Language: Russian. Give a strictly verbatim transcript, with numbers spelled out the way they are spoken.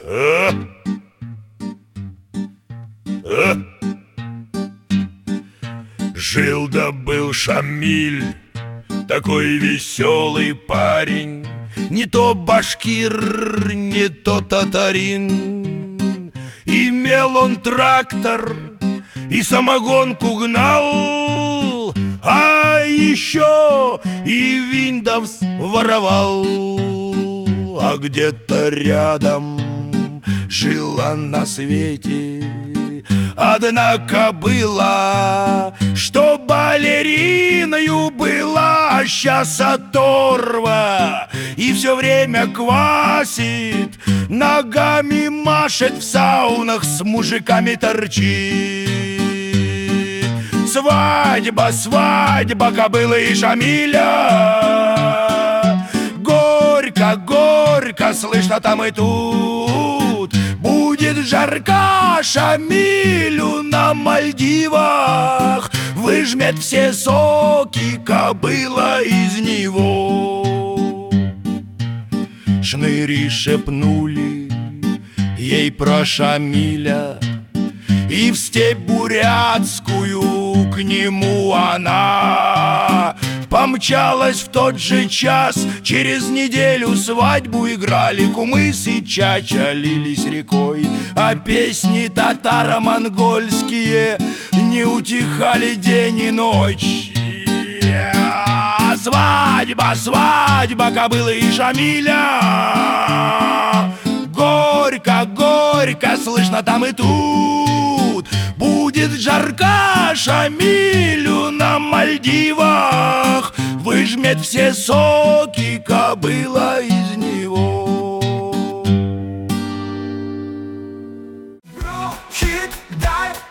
А? А? Жил да был Шамиль, такой веселый парень, не то башкир, не то татарин. Имел он трактор и самогонку гнал, а еще и Виндовс воровал. А где-то рядом жила на свете одна кобыла, что балериною была, а сейчас оторва, и все время квасит, ногами машет, в саунах с мужиками торчит. Свадьба, свадьба кобылы и Шамиля, горько, горько, слышно там и тут. Будет жарко Шамилю на Мальдивах, выжмет все соки кобыла из него. Шныри шепнули ей про Шамиля, и в степь бурятскую к нему она помчалась в тот же час. Через неделю свадьбу играли кумыс и чача, лились рекой, а песни татаро-монгольские не утихали день и ночь. Свадьба, свадьба кобылы и Шамиля, горько, горько, слышно там и тут. Будет жарко Шамилю на Мальдивах, выжмет все соки кобыла из него. Бро, хит, дай.